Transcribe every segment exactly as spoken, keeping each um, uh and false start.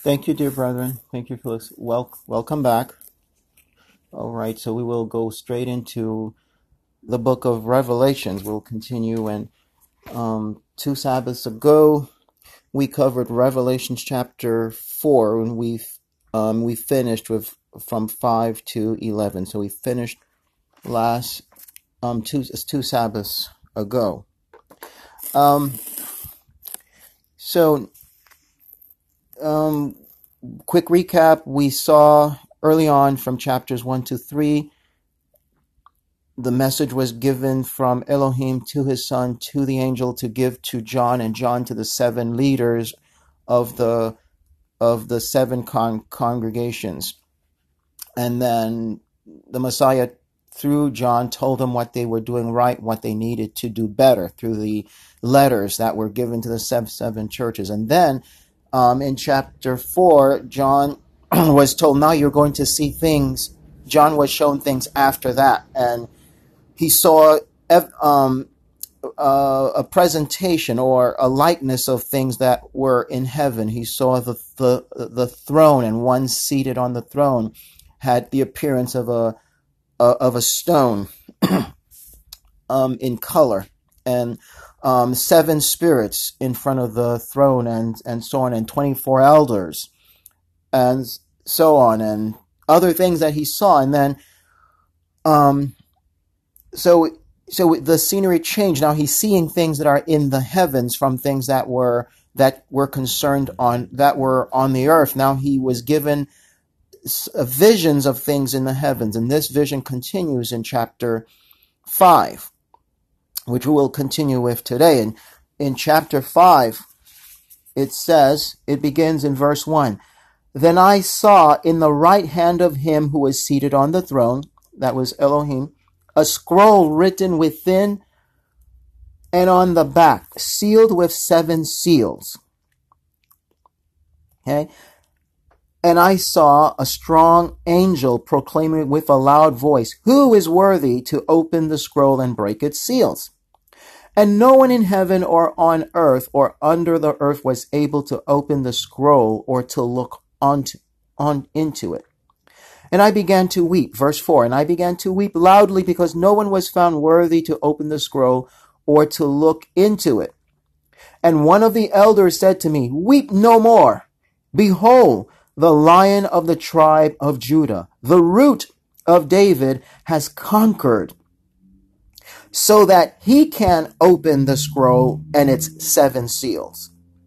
Thank you, dear brethren. Thank you, Felix. Wel- welcome back. All right, so we will go straight into the book of Revelations. We'll continue, and um, two Sabbaths ago, we covered Revelations chapter four, and we um, we finished with from five to eleven. So we finished last um two two Sabbaths ago. Um, so um. Quick recap, we saw early on from chapters one to three, the message was given from Elohim to his son, to the angel, to give to John, and John to the seven leaders of the of the seven con- congregations. And then the Messiah, through John, told them what they were doing right, what they needed to do better through the letters that were given to the seven, seven churches. And then um, in chapter four, John was told, now you're going to see things. John was shown things after that, and he saw um, uh, a presentation or a likeness of things that were in heaven. He saw the, the the throne, and one seated on the throne had the appearance of a uh, of a stone um, in color, and um, seven spirits in front of the throne, and and so on, and twenty-four elders, and so on, and other things that he saw, and then um. So, so the scenery changed. Now he's seeing things that are in the heavens from things that were that were concerned on that were on the earth. Now he was given visions of things in the heavens, and this vision continues in chapter five, which we will continue with today. And in chapter five, it says, it begins in verse one. Then I saw in the right hand of him who was seated on the throne, that was Elohim, a scroll written within and on the back, sealed with seven seals. Okay? And I saw a strong angel proclaiming with a loud voice, who is worthy to open the scroll and break its seals? And no one in heaven or on earth or under the earth was able to open the scroll or to look onto, on into it. And I began to weep, verse four, and I began to weep loudly because no one was found worthy to open the scroll or to look into it. And one of the elders said to me, weep no more. Behold, the Lion of the tribe of Judah, the Root of David, has conquered, so that he can open the scroll and its seven seals.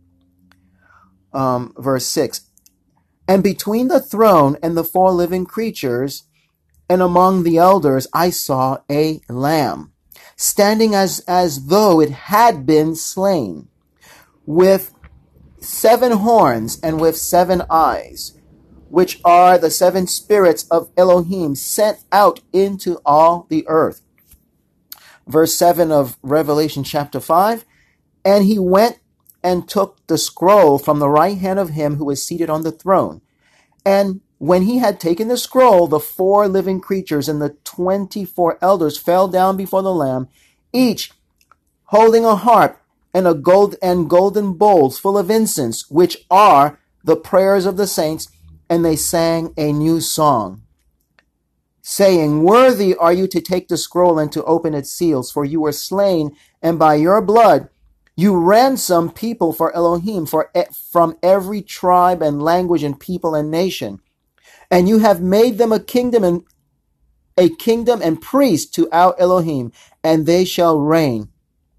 Um, verse six. And between the throne and the four living creatures, and among the elders, I saw a lamb, standing as, as though it had been slain, with seven horns and with seven eyes, which are the seven spirits of Elohim sent out into all the earth. Verse seven of Revelation chapter five, and he went and took the scroll from the right hand of him who was seated on the throne. And when he had taken the scroll, the four living creatures and the twenty-four elders fell down before the Lamb, each holding a harp and a gold and golden bowls full of incense, which are the prayers of the saints. And they sang a new song, saying, worthy are you to take the scroll and to open its seals, for you were slain, and by your blood you ransom people for Elohim, for from every tribe and language and people and nation. And you have made them a kingdom and a kingdom and priests to our Elohim, and they shall reign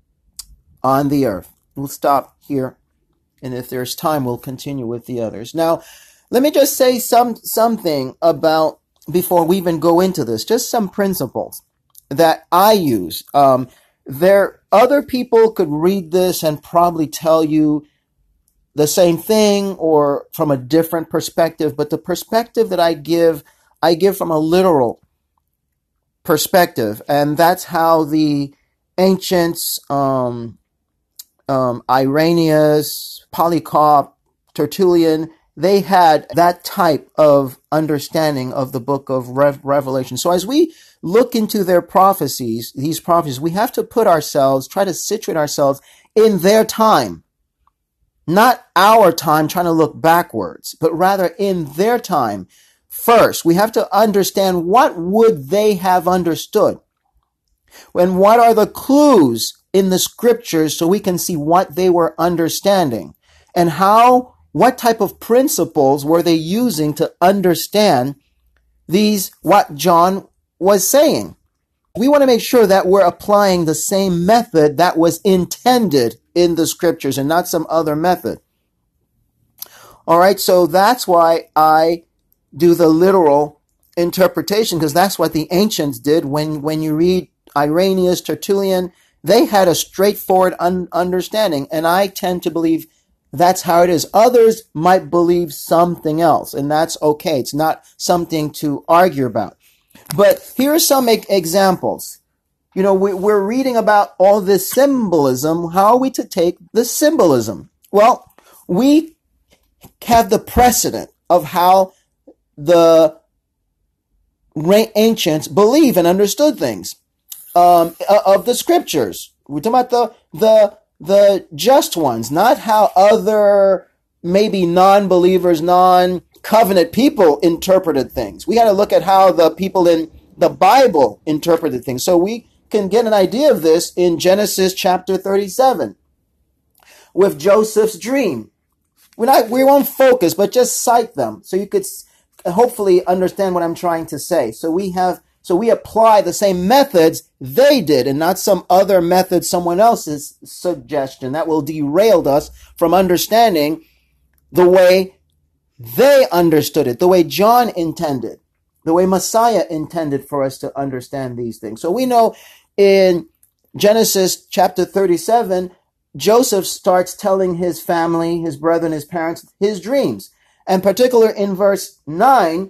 on the earth. We'll stop here, and if there's time, we'll continue with the others. Now, let me just say some something about, before we even go into this, just some principles that I use. Um, There, other people could read this and probably tell you the same thing or from a different perspective, but the perspective that I give, I give from a literal perspective, and that's how the ancients, um, um, Irenaeus, Polycarp, Tertullian, they had that type of understanding of the book of Re- Revelation. So as we look into their prophecies, these prophecies, we have to put ourselves, try to situate ourselves in their time. not our time trying to look backwards, but rather in their time. First, we have to understand what would they have understood, and what are the clues in the scriptures so we can see what they were understanding, and how, what type of principles were they using to understand these, what John was saying. We want to make sure that we're applying the same method that was intended in the scriptures and not some other method. All right, so that's why I do the literal interpretation, because that's what the ancients did. When, when you read Irenaeus, Tertullian, they had a straightforward un- understanding, and I tend to believe that's how it is. Others might believe something else, and that's okay. It's not something to argue about. But here are some e- examples. You know, we, we're reading about all this symbolism. How are we to take the symbolism? Well, we have the precedent of how the ancients believe and understood things um, of the scriptures. We're talking about the the the just ones, not how other maybe non-believers, non-covenant people interpreted things. We got to look at how the people in the Bible interpreted things. So we can get an idea of this in Genesis chapter thirty-seven with Joseph's dream. We're not, we won't focus, but just cite them so you could hopefully understand what I'm trying to say. So we have, so we apply the same methods they did and not some other method, someone else's suggestion that will derail us from understanding the way they understood it, the way John intended, the way Messiah intended for us to understand these things. So we know in Genesis chapter thirty-seven, Joseph starts telling his family, his brethren, his parents, his dreams. And particular in verse nine,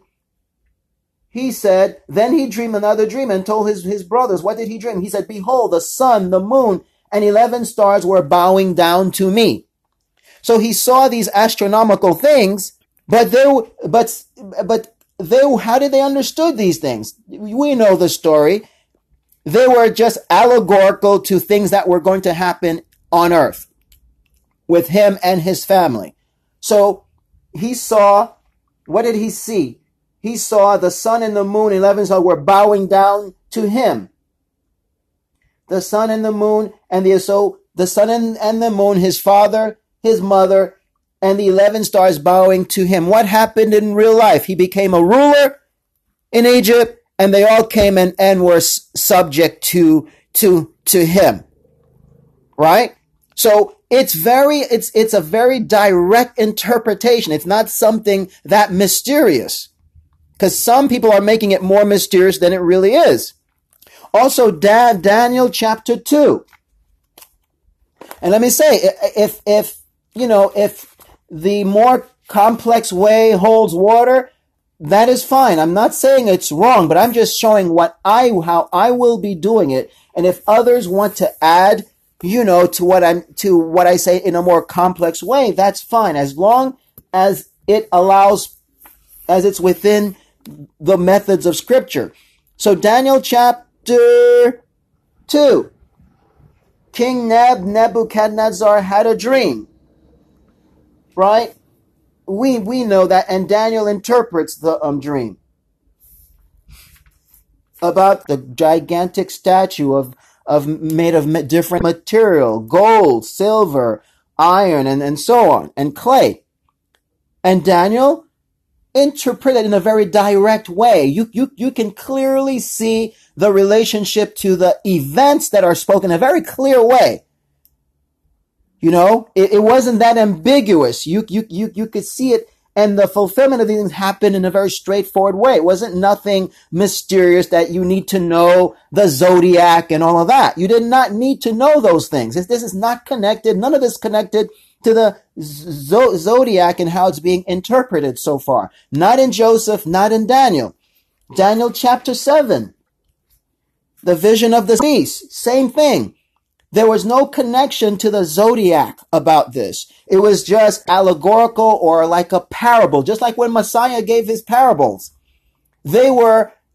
he said, then he dreamed another dream and told his, his brothers, what did he dream? He said, behold, the sun, the moon, and eleven stars were bowing down to me. So he saw these astronomical things, but they, but, but they, how did they understood these things? We know the story. They were just allegorical to things that were going to happen on earth with him and his family. So he saw, what did he see? He saw the sun and the moon, eleven stars were bowing down to him. The sun and the moon, and the, so the sun and, and the moon, his father, his mother, and the eleven stars bowing to him. What happened in real life? He became a ruler in Egypt, and they all came and, and were s- subject to, to, to him. Right? So it's very, it's, it's a very direct interpretation. It's not something that mysterious, because some people are making it more mysterious than it really is. Also, da- Daniel chapter two. And let me say, if, if, you know, if the more complex way holds water, that is fine. I'm not saying it's wrong, but I'm just showing what I, how I will be doing it. And if others want to add, you know, to what I'm, to what I say in a more complex way, that's fine. As long as it allows, as it's within the methods of scripture. So Daniel chapter two. King Neb, Nebuchadnezzar had a dream. Right? We, we know that, and Daniel interprets the um, dream about the gigantic statue of of made of different material, gold, silver, iron, and, and so on, and clay. And Daniel interpreted in a very direct way. You, you, you can clearly see the relationship to the events that are spoken in a very clear way. You know, it, it wasn't that ambiguous. You, you, you, you could see it, and the fulfillment of these things happened in a very straightforward way. It wasn't nothing mysterious that you need to know the zodiac and all of that. You did not need to know those things. This, this is not connected. None of this connected to the zo- zodiac and how it's being interpreted so far. Not in Joseph, not in Daniel. Daniel chapter seven. The vision of the beast. Same thing. There was no connection to the zodiac about this. It was just allegorical or like a parable, just like when Messiah gave his parables. They were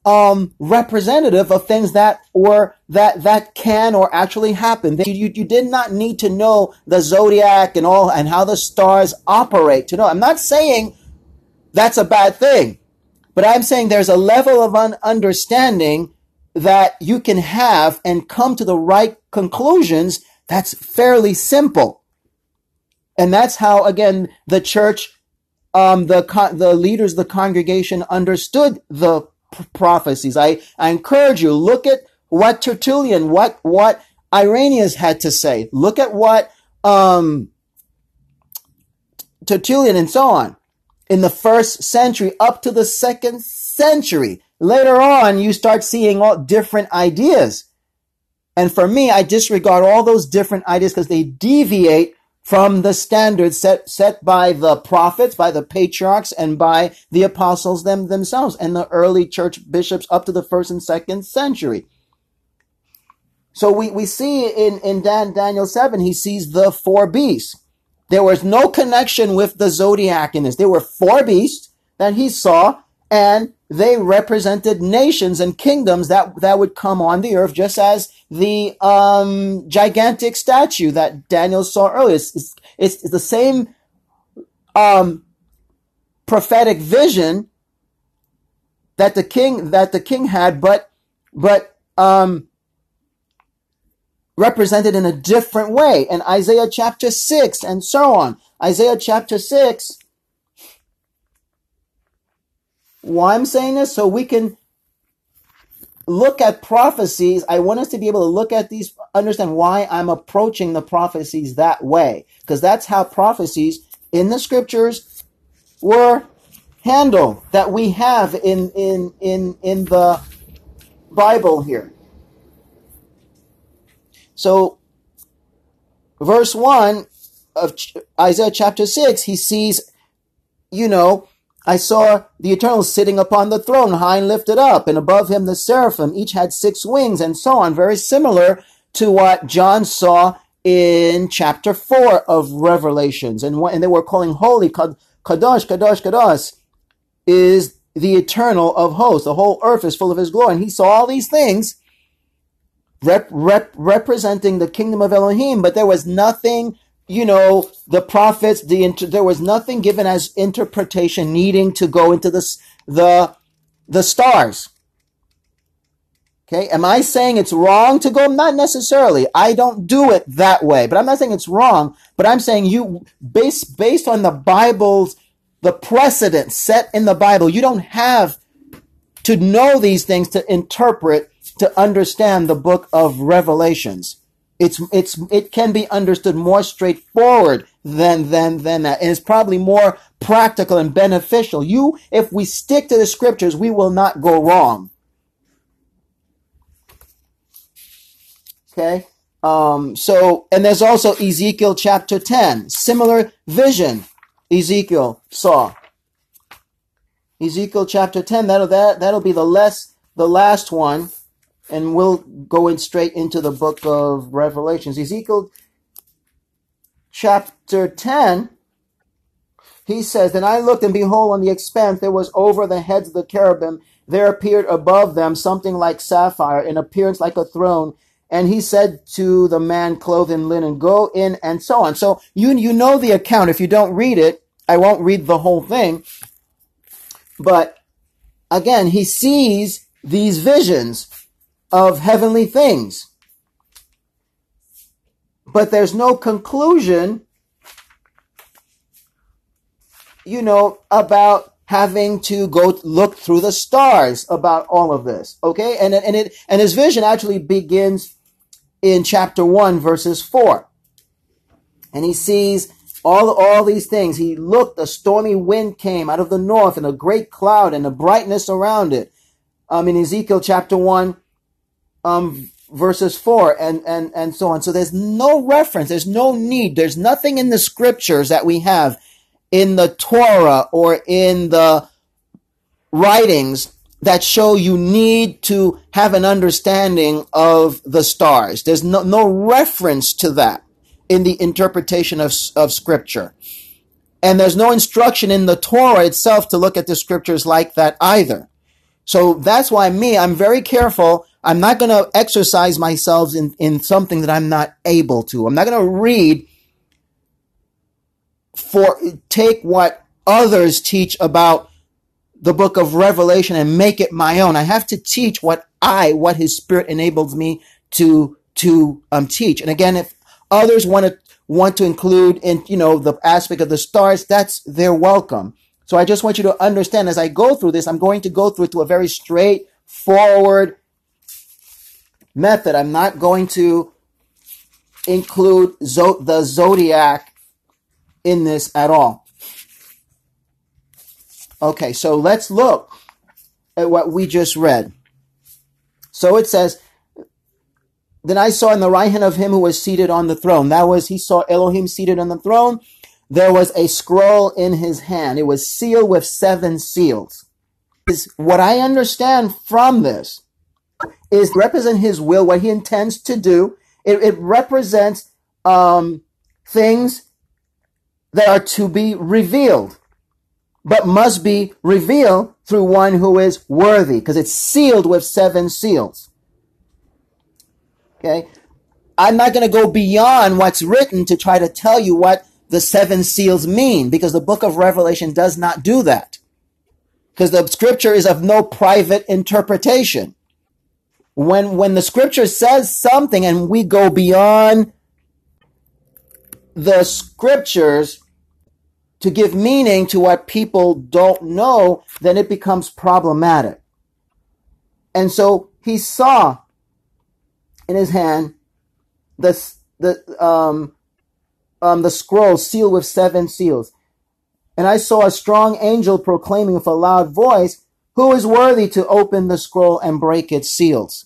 um, representative of things that were that that can or actually happen. You, you you did not need to know the zodiac and all and how the stars operate to know. I'm not saying that's a bad thing, but I'm saying there's a level of un- understanding that you can have and come to the right conclusions that's fairly simple. And that's how, again, the church, um, the con- the leaders of the congregation understood the p- prophecies. I, I encourage you, look at what Tertullian, what what Irenaeus had to say. Look at what um, Tertullian and so on in the first century up to the second century. Later on, you start seeing all different ideas. And for me, I disregard all those different ideas because they deviate from the standards set, set by the prophets, by the patriarchs, and by the apostles them, themselves, and the early church bishops up to the first and second century. So we, we see in, in Dan, Daniel seven, he sees the four beasts. There was no connection with the zodiac in this. There were four beasts that he saw, and they represented nations and kingdoms that, that would come on the earth, just as the um, gigantic statue that Daniel saw earlier. It's, it's, it's the same um, prophetic vision that the king that the king had, but but um, represented in a different way. And Isaiah chapter six, and so on. Isaiah chapter six. Why I'm saying this? So we can look at prophecies. I want us to be able to look at these, understand why I'm approaching the prophecies that way. Because that's how prophecies in the scriptures were handled, that we have in, in, in, in the Bible here. So, verse one of Isaiah chapter six, he sees, you know, I saw the Eternal sitting upon the throne, high and lifted up, and above him the seraphim, each had six wings, and so on. Very similar to what John saw in chapter four of Revelations. And, and they were calling holy, Kadosh, Kadosh, Kadosh, is the Eternal of hosts. The whole earth is full of his glory. And he saw all these things rep, rep, representing the kingdom of Elohim, but there was nothing, you know, the prophets, the inter, there was nothing given as interpretation needing to go into this, the the stars. Okay, am I saying it's wrong to go? Not necessarily. I don't do it that way, but I'm not saying it's wrong. But I'm saying you, based based on the Bible's, the precedent set in the Bible, you don't have to know these things to interpret, to understand the book of Revelations. It's it's it can be understood more straightforward than than than that, and it's probably more practical and beneficial. You, if we stick to the scriptures, we will not go wrong. Okay. Um. So, and there's also Ezekiel chapter ten, similar vision. Ezekiel saw. Ezekiel chapter ten. That'll that that'll be the less the last one. And we'll go in straight into the book of Revelations. Ezekiel chapter ten, he says, Then I looked, and behold, on the expanse there was over the heads of the cherubim, there appeared above them something like sapphire, in appearance like a throne. And he said to the man clothed in linen, Go in, and so on. So you, you know the account. If you don't read it, I won't read the whole thing. But again, he sees these visions of heavenly things. But there's no conclusion, you know, about having to go look through the stars about all of this. Okay? And, and it and his vision actually begins in chapter one, verses four. And he sees all, all these things. He looked, a stormy wind came out of the north, and a great cloud, and a brightness around it. Um, in Ezekiel chapter one, Um, verses four and, and, and so on. So there's no reference. There's no need. There's nothing in the scriptures that we have in the Torah or in the writings that show you need to have an understanding of the stars. There's no, no reference to that in the interpretation of, of scripture. And there's no instruction in the Torah itself to look at the scriptures like that either. So that's why me, I'm very careful. I'm not going to exercise myself in, in something that I'm not able to. I'm not going to read for, take what others teach about the book of Revelation and make it my own. I have to teach what I, what his spirit enables me to, to, um, teach. And again, if others want to, want to include in, you know, the aspect of the stars, that's, they're welcome. So I just want you to understand as I go through this, I'm going to go through it to a very straightforward method. I'm not going to include zo- the zodiac in this at all. Okay, so let's look at what we just read. So it says, then I saw in the right hand of him who was seated on the throne. That was, he saw Elohim seated on the throne. There was a scroll in his hand. It was sealed with seven seals. Is what I understand from this is to represent his will, what he intends to do. It, it represents um, things that are to be revealed, but must be revealed through one who is worthy, because it's sealed with seven seals. Okay, I'm not going to go beyond what's written to try to tell you what the seven seals mean, because the book of Revelation does not do that. Because the scripture is of no private interpretation. When, when the scripture says something and we go beyond the scriptures to give meaning to what people don't know, then it becomes problematic. And so he saw in his hand the, the, um, um, the scroll sealed with seven seals. And I saw a strong angel proclaiming with a loud voice, who is worthy to open the scroll and break its seals?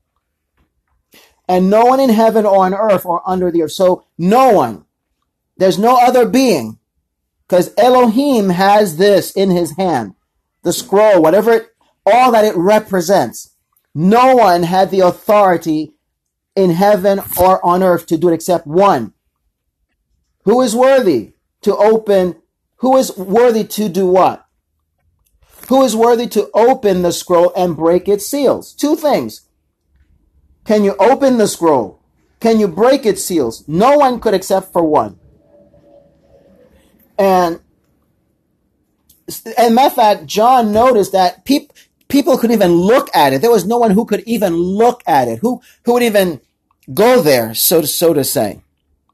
And no one in heaven or on earth or under the earth. So no one. There's no other being. Because Elohim has this in his hand. The scroll, whatever it, all that it represents. No one had the authority in heaven or on earth to do it except one. Who is worthy to open, who is worthy to do what? Who is worthy to open the scroll and break its seals? Two things. Can you open the scroll? Can you break its seals? No one could except for one. And, and matter of fact, John noticed that peop, people couldn't even look at it. There was no one who could even look at it. Who, who would even go there, so to, so to say.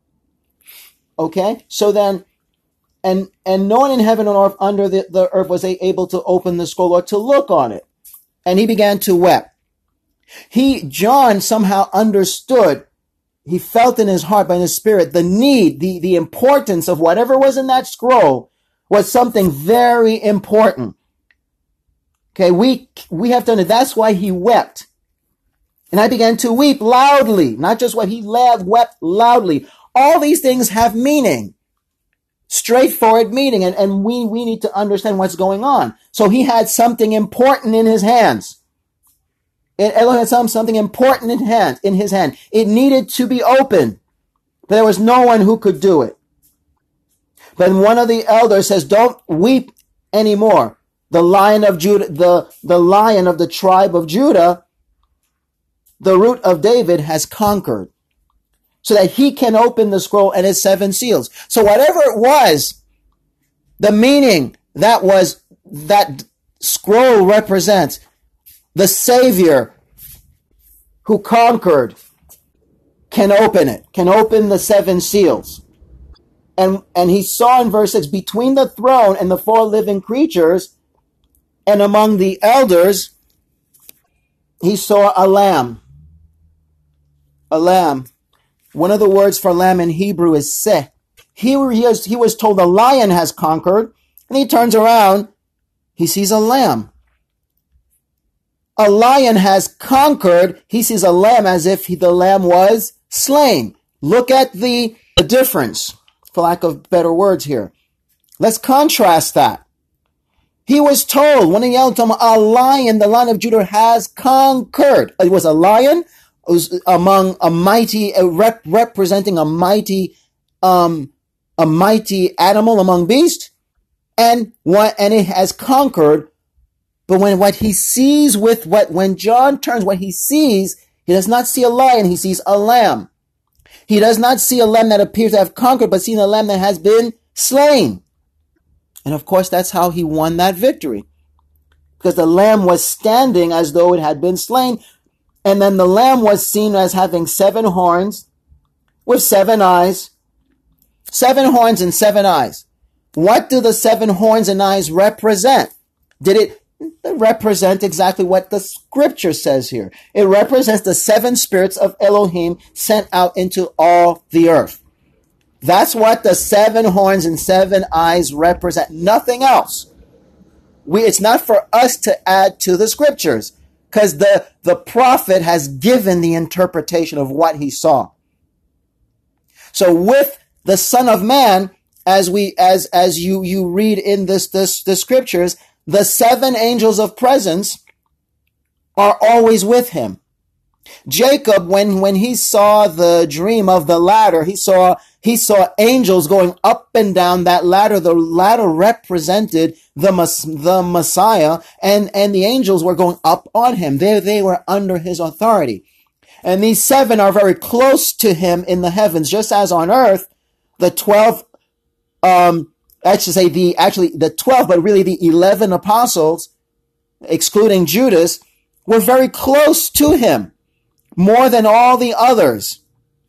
Okay? So then, and, and no one in heaven or earth under the, the earth was able to open the scroll or to look on it. And he began to weep. He, John somehow understood, he felt in his heart, by his spirit, the need, the, the importance of whatever was in that scroll was something very important. Okay, we, we have to understand, that's why he wept. And I began to weep loudly, not just what he laughed, wept loudly. All these things have meaning, straightforward meaning, and, and we, we need to understand what's going on. So he had something important in his hands. And Elohim had something important in hand, in his hand. It needed to be open, but there was no one who could do it. But one of the elders says, don't weep anymore. The Lion of Judah, the, the Lion of the tribe of Judah, the Root of David, has conquered, so that he can open the scroll and its seven seals. So whatever it was, the meaning that was, that scroll represents, the Savior who conquered can open it, can open the seven seals. And, and he saw in verse six, between the throne and the four living creatures and among the elders, he saw a lamb. A lamb. One of the words for lamb in Hebrew is seh. He, he, was, he was told the lion has conquered, and he turns around, he sees a lamb. A lion has conquered. He sees a lamb as if he, the lamb was slain. Look at the, the difference, for lack of better words here. Let's contrast that. He was told, when he yelled to him, a lion, the Lion of Judah, has conquered. It was a lion. It was among a mighty, a rep, representing a mighty, um, a mighty animal among beasts, and what, and it has conquered But when what he sees with what, when John turns, what he sees, he does not see a lion, he sees a lamb. He does not see a lamb that appears to have conquered, but seeing a lamb that has been slain. And of course, that's how he won that victory. Because the lamb was standing as though it had been slain. And then the lamb was seen as having seven horns with seven eyes. Seven horns and seven eyes. What do the seven horns and eyes represent? Did it represent exactly what the scripture says here? It represents the seven spirits of Elohim sent out into all the earth. That's what the seven horns and seven eyes represent. Nothing else. We, it's not for us to add to the scriptures, because the, the prophet has given the interpretation of what he saw. So with the Son of Man, as we as as you you read in this this the scriptures, the seven angels of presence are always with him. Jacob, when when he saw the dream of the ladder, he saw he saw angels going up and down that ladder. The ladder represented the the Messiah, and and the angels were going up on him. They they were under his authority. And these seven are very close to him in the heavens, just as on earth, the twelve, um, I should say the, actually the twelve, but really the eleven apostles, excluding Judas, were very close to him, more than all the others.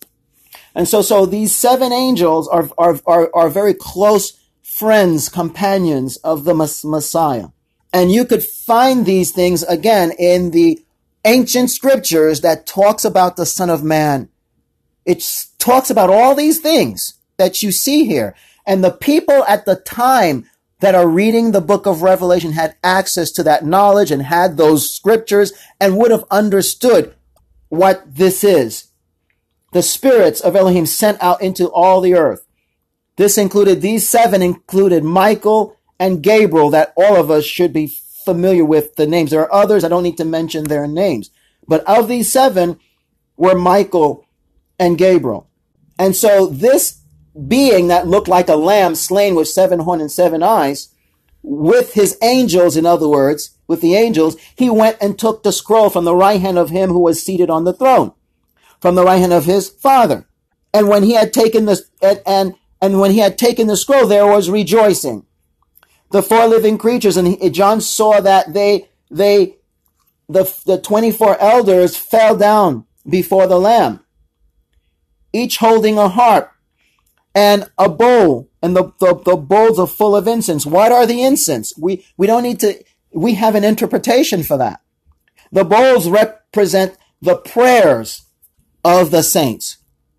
And so, so these seven angels are, are, are, are very close friends, companions of the Messiah. And you could find these things again in the ancient scriptures that talks about the Son of Man. It talks about all these things that you see here. And the people at the time that are reading the book of Revelation had access to that knowledge and had those scriptures and would have understood what this is. The spirits of Elohim sent out into all the earth. This included, these seven included Michael and Gabriel, that all of us should be familiar with the names. There are others, I don't need to mention their names. But of these seven were Michael and Gabriel. And so this being that looked like a lamb slain with seven horns and seven eyes, with his angels, in other words, with the angels, he went and took the scroll from the right hand of him who was seated on the throne, from the right hand of his Father. And when he had taken the, and, and, and when he had taken the scroll, there was rejoicing. The four living creatures, and he, John saw that they, they, the, the twenty-four elders fell down before the Lamb, each holding a harp and a bowl, and the, the, the bowls are full of incense. What are the incense? We, we don't need to, we have an interpretation for that. The bowls represent the prayers of the saints.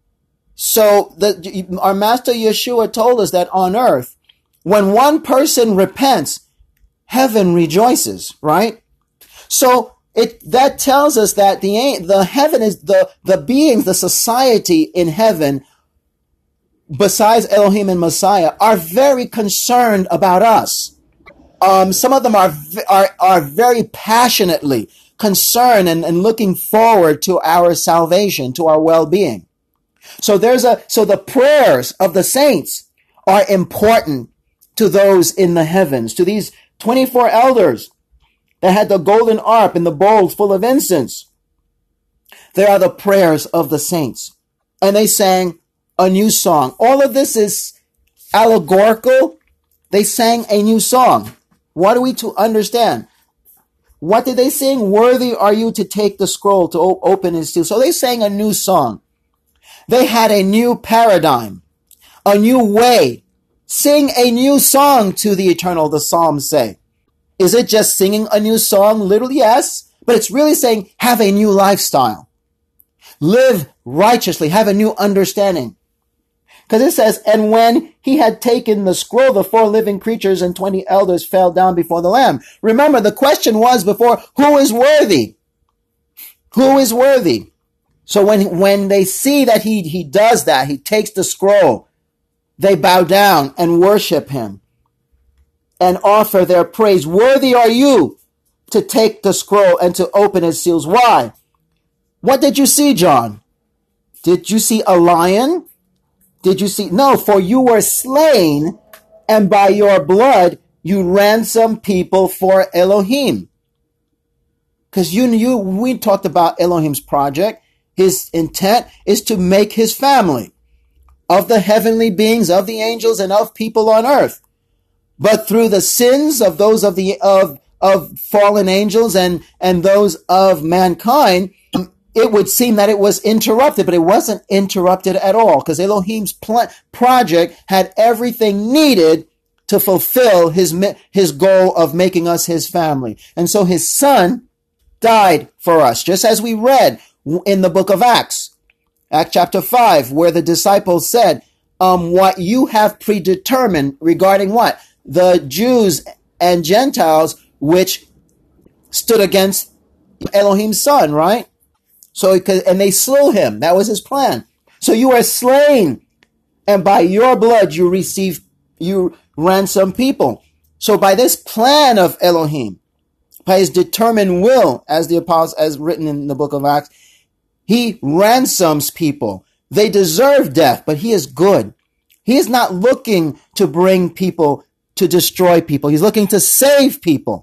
So the, our Master Yeshua told us that on earth, when one person repents, heaven rejoices, right? So it, that tells us that the, the heaven is the, the beings, the society in heaven, besides Elohim and Messiah, are very concerned about us. Um, some of them are, are, are very passionately concerned and, and looking forward to our salvation, to our well-being. So there's a, so the prayers of the saints are important to those in the heavens, to these twenty-four elders that had the golden harp and the bowls full of incense. They are the prayers of the saints. And they sang a new song. All of this is allegorical. They sang a new song. What are we to understand? What did they sing? Worthy are you to take the scroll, to o- open and seal. So they sang a new song. They had a new paradigm, a new way. Sing a new song to the eternal, the Psalms say. Is it just singing a new song? Literally, yes. But it's really saying, have a new lifestyle. Live righteously. Have a new understanding. Because it says, and when he had taken the scroll, the four living creatures and twenty elders fell down before the Lamb. Remember, the question was before, who is worthy? Who is worthy? So when, when they see that he, he does that, he takes the scroll, they bow down and worship him and offer their praise. Worthy are you to take the scroll and to open its seals. Why? What did you see, John? Did you see a lion? Did you see? No, for you were slain, and by your blood you ransomed people for Elohim. Because you, you, we talked about Elohim's project. His intent is to make his family of the heavenly beings, of the angels, and of people on earth. But through the sins of those of the of of fallen angels and and those of mankind, it would seem that it was interrupted, but it wasn't interrupted at all, because Elohim's pl- project had everything needed to fulfill his his goal of making us his family. And so his son died for us, just as we read in the book of Acts. Acts chapter five, where the disciples said, um, what you have predetermined regarding what? The Jews and Gentiles, which stood against Elohim's son, right? So, and they slew him. That was his plan. So you are slain, and by your blood you receive, you ransom people. So by this plan of Elohim, by his determined will, as the apostles, as written in the book of Acts, he ransoms people. They deserve death, but he is good. He is not looking to bring people, to destroy people. He's looking to save people.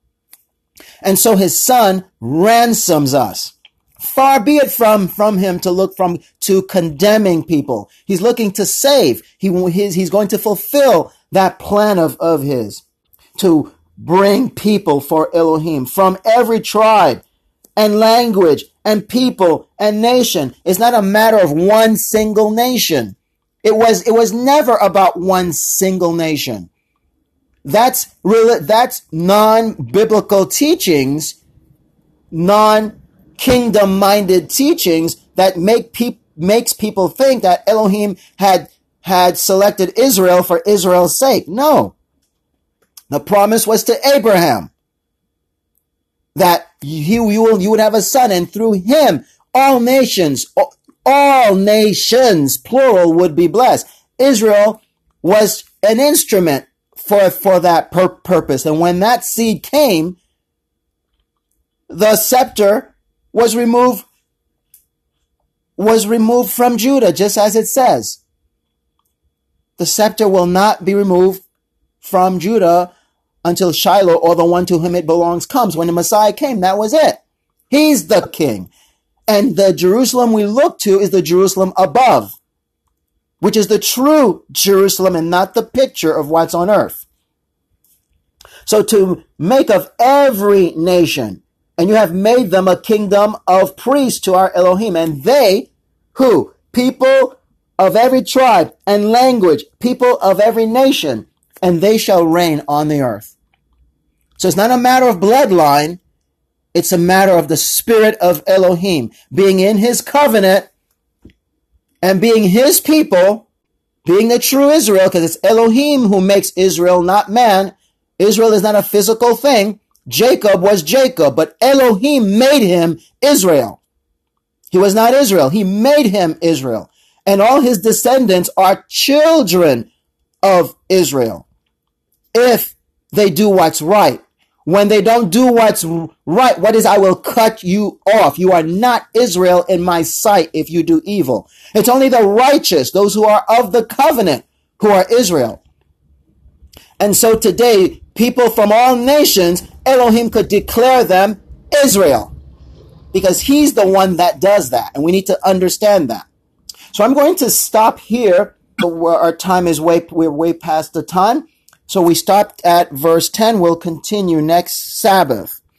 And so his son ransoms us. Far be it from, from him to look from to condemning people. He's looking to save. He, his, he's going to fulfill that plan of, of his, to bring people for Elohim from every tribe and language and people and nation. It's not a matter of one single nation. It was, it was never about one single nation. That's really, that's non-biblical teachings, non-kingdom minded teachings that make people, makes people think that Elohim had, had selected Israel for Israel's sake. No. The promise was to Abraham that he, you, will, you would have a son, and through him, all nations, all nations, plural, would be blessed. Israel was an instrument for, for that pur- purpose. And when that seed came, the scepter was removed, was removed from Judah, just as it says. The scepter will not be removed from Judah until Shiloh, or the one to whom it belongs, comes. When the Messiah came, that was it. He's the king. And the Jerusalem we look to is the Jerusalem above, which is the true Jerusalem and not the picture of what's on earth. So to make of every nation, and you have made them a kingdom of priests to our Elohim, and they, who? People of every tribe and language, people of every nation, and they shall reign on the earth. So it's not a matter of bloodline. It's a matter of the spirit of Elohim being in his covenant and being his people, being the true Israel, because it's Elohim who makes Israel, not man. Israel is not a physical thing. Jacob was Jacob, but Elohim made him Israel. He was not Israel. He made him Israel. And all his descendants are children of Israel, if they do what's right. When they don't do what's right, what is, I will cut you off. You are not Israel in my sight if you do evil. It's only the righteous, those who are of the covenant, who are Israel. And so today, people from all nations, Elohim could declare them Israel, because he's the one that does that. And we need to understand that. So I'm going to stop here. Our time is way, we're way past the time. So we stopped at verse ten. We'll continue next Sabbath.